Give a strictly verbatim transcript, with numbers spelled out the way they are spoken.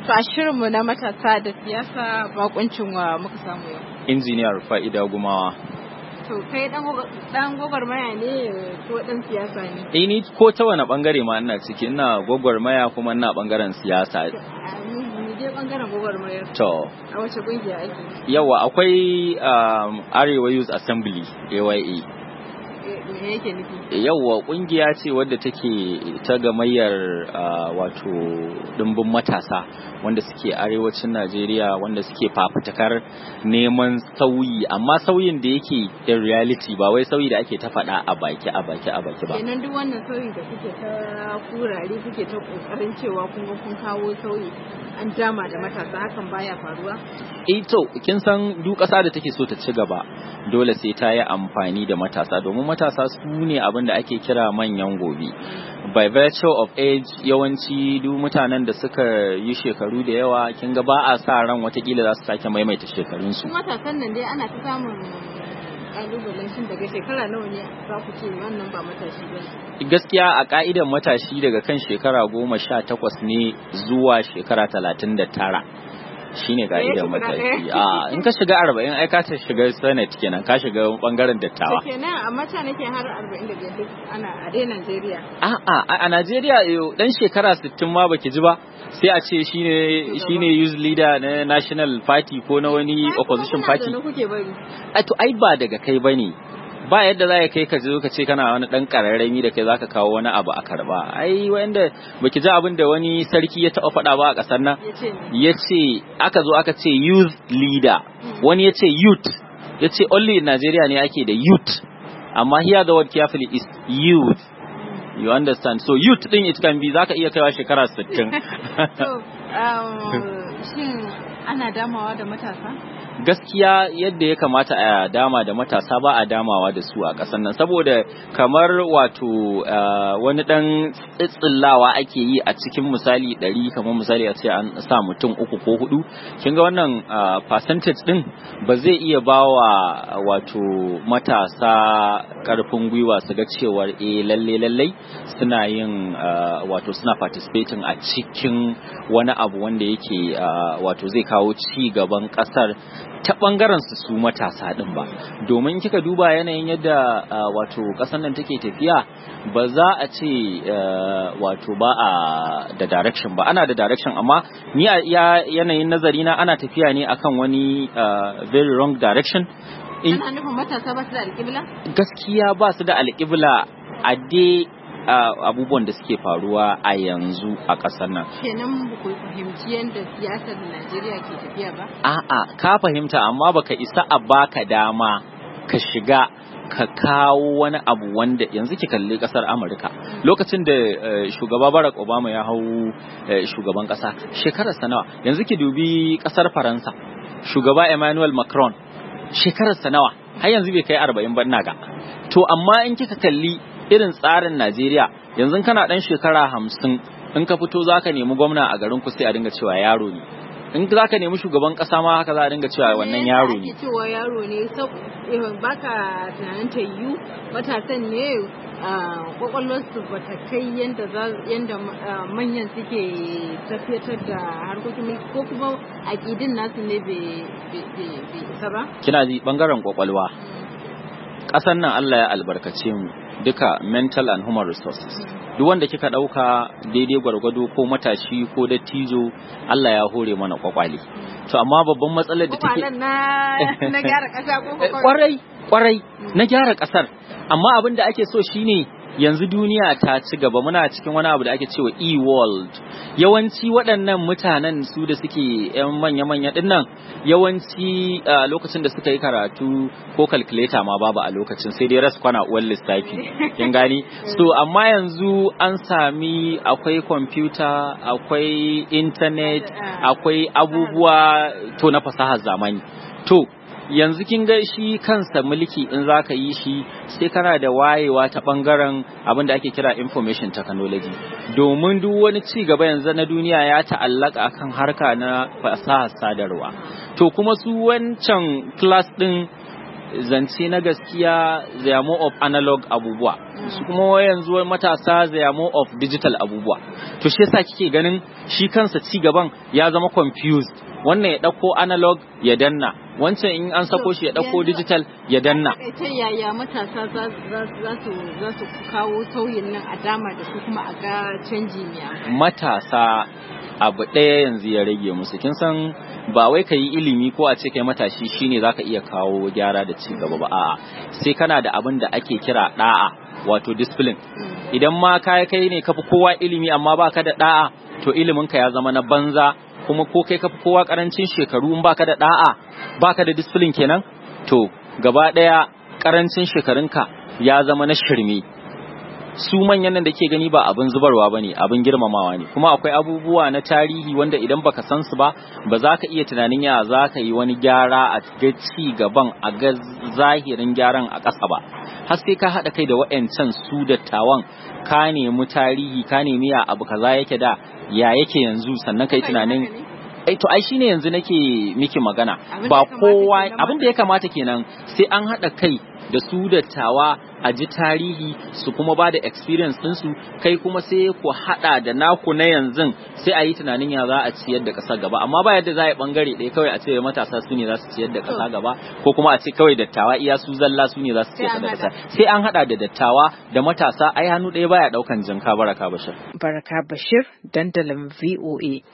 To a shirinmu na matasa da siyasa bakuncin wa muka samu yau. Injiniyar Fa'ida Gumawa. To kai dan gwagwarmaya ne ko dan siyasa ne? Eh ni ko ta wani bangare ma ina ciki, ina gwagwarmaya kuma ina bangaren siyasa. Ni je bangaren gwagwarmaya. To. A wace kungiya ake? Yawa akwai Arewa Youth Assembly A Y A. Me yake nufi? Yawa kungiya ce wadda take ta gamayyar wato dimbin matasa wanda suke arewacin Najeriya, wanda suke fafutukar neman sauyi, amma sauyin da yake in reality, ba wai sauyi da ake ta faɗa a baki a baki a baki ba. Kenan duk wannan sauyi da kuke ta kurare kuke ta kokarin cewa kun ga kun kawo sauyi an dama da matasa, hakan baya faruwa? Eh to kin san duk ƙasa da take so ta ci gaba dole sai ta yi amfani da matasa, domin matasa su ne abin da ake kira manyan gobe. By virtue of age, yawanci duk mutanen da suka yi shekaru da yawa kin ga ba a sa ran watakila za su sake maimaita shekarunsu. Matasan nan dai ana ta samun kalubalen shin daga shekara nawa ne za ku ce wannan ba matashi ba? Gaskiya a ka'idar matashi daga kan shekara goma sha takwas ne zuwa shekara talatin da tara. Shine ka'idar matashi. A in ka shiga arba'in ai ka ta shiga senate kenan, ka shiga bangaren dattawa. Kenan a mata nake har arba'in da biyar duk ana a dai Najeriya. A'a a Najeriya dan shekara sittin ma baki ji ba sai a ce shine shine youth leader na national party ko na wani opposition party. Ai to ai ba daga kai bane. Ba yadda za ka kai ka zo ka ce kana wani dan kararrami da kai zaka kawo wani abu a karba. Ai wanda baki ji abin da wani sarki ya taɓa faɗa ba a ƙasar nan, yace aka zo aka ce youth leader, wani yace youth, yace only in Nigeria ne ake da youth, amma here the word carefully is youth. You understand? So youth din it can be zaka iya kaiwa shekara sittin. So shin ana damawa da matasa? Gaskiya yadda ya kamata a dama da matasa ba a damawa da su a ƙasar nan, saboda kamar wato wani ɗan tsitsillawa ake yi a cikin misali ɗari, kamar misali a ce an sa mutum uku ko hudu, kin ga wannan percentage ɗin ba zai iya ba wa wato matasa ƙarfin gwiwa su ga cewar eh lalle lalle suna yin wato suna participating a cikin wani abu wanda yake wato zai kawo ci gaban ƙasar ta bangaren su su matasa din ba. Domin kika duba yanayin yadda wato ƙasar nan take tafiya, ba za a ce wato ba a da direction ba, ana da direction, amma ni a yanayin nazari na ana tafiya ne akan wani very wrong direction. Ana nufin matasa ba su da alƙibla? Gaskiya ba su da alƙibla a dai Uh, abubuwan da suke faruwa a yanzu a ƙasar nan. Kenan ba ku fahimci yadda siyasar Najeriya ke tafiya ba? A'a, ka fahimta, amma baka isa a baka dama ka shiga ka kawo wani abu wanda yanzu ki kalli ƙasar Amurka. Mm. Lokacin da uh, shugaba Barack Obama ya hau uh, shugaban ƙasa, shekarar sa nawa? Yanzu ki dubi ƙasar Faransa, shugaba Emmanuel Macron, shekarar sa nawa? Har yanzu bai kai arba'in ba ina ga. To amma in kika kalli irin tsarin Najeriya, yanzu kana dan shekara hamsin in ka fito zaka nemi gwamna a garin ku sai a dinga cewa yaro ne, in zaka nemi shugaban kasa ma haka za a dinga cewa wannan yaro ne. Cewa yaro ne baka tunanin ta yiwu matasan ne kwakwalwarsu ba ta kai yadda yadda manyan suke tafiyatar da harkokin mulki, ko kuma aƙidin nasu ne bai isa ba. Kina ji bangaren kwakwalwa, ƙasar nan Allah ya albarkace mu duka mental and human resources. Duk wanda kika dauka daidai gwargwado ko matashi ko dattijo, Allah ya hore mana kwakwale. To amma babban matsalar da take na na gyara kasa ko kwarai kwarai na gyara kasar, amma abin da ake so shine yanzu duniya ta ci gaba, muna cikin wani abu da ake cewa e-world. Yawanci waɗannan mutanen su da suke yan manya-manya dinnan, yawanci uh, lokacin da suka yi karatu ko calculator ma babu a lokacin, sai dai ras kwana uwar lissafi, kin gani? So amma yanzu an sami akwai computer, akwai internet, akwai abubuwa to na fasahar zamani. To yanzu kin ga shi kansa mulki in zaka yi shi sai kana da wayewa ta bangaren abin da ake kira information technology, domin duk wani ci gaba yanzu na duniya ya ta'allaka akan harka na fasahar sadarwa. To kuma su wancan class din zance na gaskiya they are more of analog abubuwa, su kuma yanzu matasa they are more of digital abubuwa. To shi yasa kike ganin shi kansa ci gaban ya zama confused, wannan ya dauko analog ya danna, wancan in an sako shi ya dauko digital ya danna. Ta yaya matasa za su za su kawo sauyin nan a dama da su kuma a ga canji ne? Matasa abu ɗaya yanzu ya rage musu, kin san ba wai ka yi ilimi ko a ce kai matashi shine zaka iya kawo gyara da ci gaba ba, a'a sai kana da abin da ake kira da'a, wato discipline. Idan ma kai kai ne kafi kowa ilimi amma baka da da'a, to ilimin ka ya zama na banza, kuma ko kai kafi kowa karancin shekaru in baka da da'a baka da discipline kenan, to gaba ɗaya karancin shekarunka ya zama na shirme. Su manyan nan da ke gani ba abin zubarwa bane, abin girmamawa ne, kuma akwai abubuwa na tarihi wanda idan baka san su ba ba za ka iya tunanin ya za ka yi wani gyara a ga ci gaban, a ga zahirin gyaran a ƙasa ba, har sai ka haɗa kai da wa'ancan su dattawan, ka nemi tarihi, ka nemi ya abu kaza yake da ya yake yanzu, sannan kai tunanin ai to ai shine yanzu nake miki magana. Ba kowa abin da ya kamata kenan, sai an haɗa kai da su dattawa a ji tarihi su kuma ba da experience ɗinsu, kai kuma sai ku haɗa da naku na yanzu, sai a yi tunanin ya za a ciyar da ƙasa gaba. Amma ba yadda za a yi ɓangare ɗaya kawai a ce matasa su ne za su ciyar da ƙasa gaba, ko kuma a ce kawai dattawa iya su zalla su ne za su ciyar da ƙasa. Sai an haɗa da dattawa da matasa, ai hannu ɗaya baya ɗaukan jinka. Baraka Bashir. Baraka Bashir, dandalin V O A.